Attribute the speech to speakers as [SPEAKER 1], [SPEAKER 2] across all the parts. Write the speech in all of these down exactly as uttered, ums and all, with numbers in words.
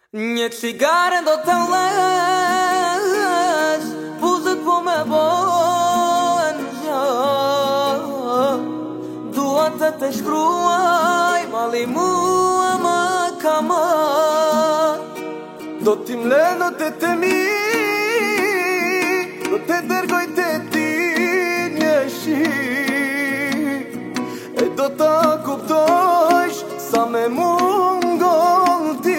[SPEAKER 1] Një cigare do të vlesh, buzët po me bojnë gjatë. Dua të të shkruaj, mali mua më ka marrë. Do t'i mle, do të të mi, do të dërgoj të ti një shi. E do t'a kuptojsh sa me mungon ti.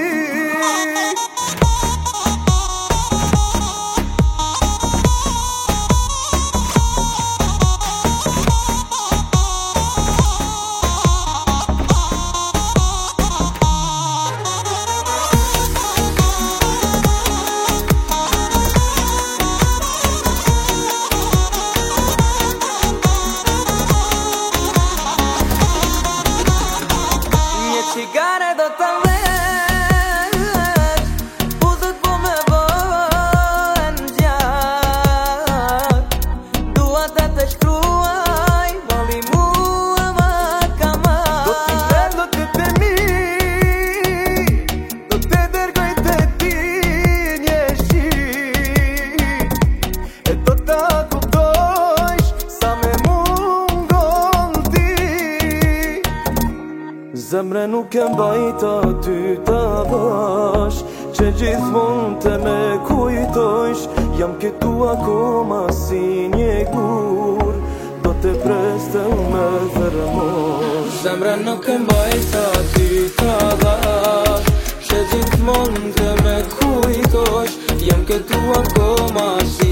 [SPEAKER 1] Cigare do të vlesh, buzët po me bojnë gjatë. Dua të të shkruaj, mali mua më ka marrë. Do t'i mle, do të të mi, do të dërgoj të ti një shi. E do t'a kuptojsh sa me mungon ti. Zemre nuk e mbajta ty ta bash, që gjithmon të me kujtojsh. Jam këtu akoma si një gur, do të preste me fërmosh. Zemre nuk e mbajta ty ta bash, që gjithmon të me kujtojsh. Jam këtu akoma si